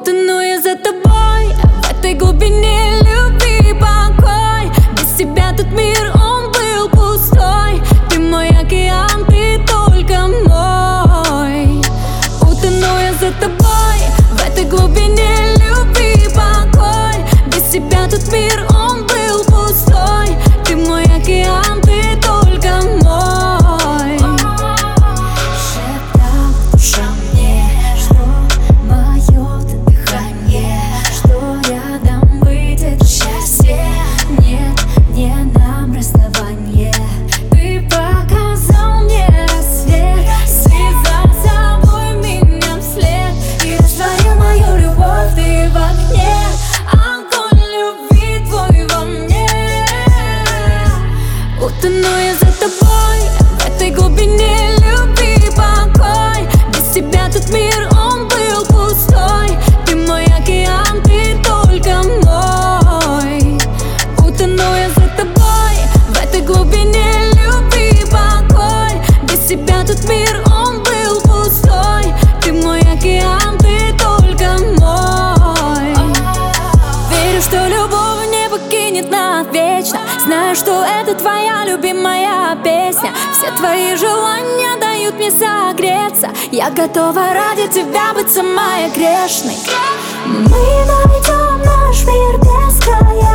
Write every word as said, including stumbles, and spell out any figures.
Утону я за тобой в этой глубине любви покой. Без тебя тут мир, он был пустой. Ты мой океан, ты только мой. Утону я за тобой в этой глубине любви покой. Без тебя тут мир, он был пустой. Ты мой океан, ты только мой. Шептал душа мне, что мое дыхание, что рядом быть это счастье. Нет, не нам расставание. Ты показал мне рассвет, связал с собой меня вслед. И растворил мою любовь, ты в огне. Огонь любви твой во мне. Утону я за тобой в этой глубине любви покой. Без тебя тут мир, он был пустой. Ты мой океан, ты только мой. Утону я за тобой в этой глубине любви покой. Без тебя тут мир, он был пустой. Ты мой океан, ты только мой. Верю, что любовь не покинет навечно. Знаю, что это твоя любимая песня. Все твои желания дают мне согреться. Я готова ради тебя быть самая грешной. Мы найдем наш мир без края.